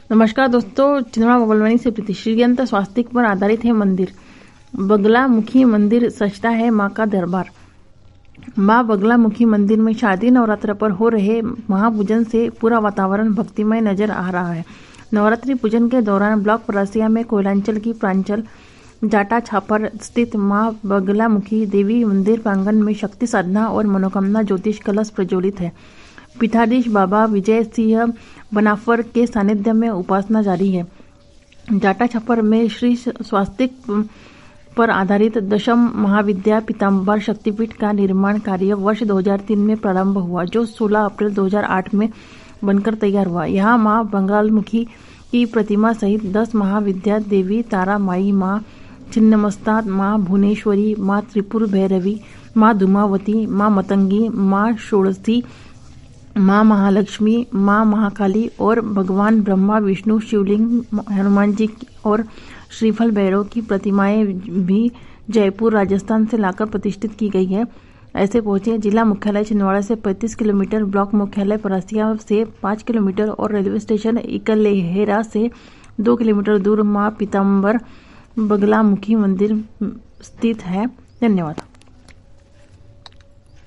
नमस्कार दोस्तों, छिंदवाड़ा बबलवानी से प्रीति। श्रीयंत्र स्वास्तिक पर आधारित है मंदिर। बगलामुखी मंदिर सजता है मां का दरबार। मां बगलामुखी मंदिर में शारदीय नवरात्र पर हो रहे महापूजन से पूरा वातावरण भक्तिमय नजर आ रहा है। नवरात्रि पूजन के दौरान ब्लॉक परासिया में कोयलांचल की प्रांचल जाटा छापर स्थित मां बगलामुखी देवी मंदिर प्रांगण में शक्ति साधना और मनोकामना ज्योतिष कलश प्रज्वलित है। पीठाधीश बाबा विजय सिंह बनाफर के सानिध्य में उपासना जारी है। जाटा छापर में श्री स्वास्तिक पर आधारित दशम महाविद्या पीताम्बर शक्तिपीठ का निर्माण कार्य वर्ष 2003 में प्रारंभ हुआ, जो 16 अप्रैल 2008 में बनकर तैयार हुआ। यहाँ मां बगलामुखी की प्रतिमा सहित 10 महाविद्या देवी तारा माई, मां छिन्नमस्ता, मां भुवनेश्वरी, मां त्रिपुर भैरवी, मां धूमावती, मां मतंगी, मां षोडशी, मां महालक्ष्मी, मां महाकाली और भगवान ब्रह्मा विष्णु शिवलिंग, हनुमान जी और श्रीफल भैरव की प्रतिमाएं भी जयपुर राजस्थान से लाकर प्रतिष्ठित की गई है। ऐसे पहुंचे जिला मुख्यालय छिंदवाड़ा से 35 किलोमीटर, ब्लॉक मुख्यालय परासिया से 5 किलोमीटर और रेलवे स्टेशन इकलेहरा से 2 किलोमीटर दूर मां पीताम्बर बगलामुखी मंदिर स्थित है। धन्यवाद।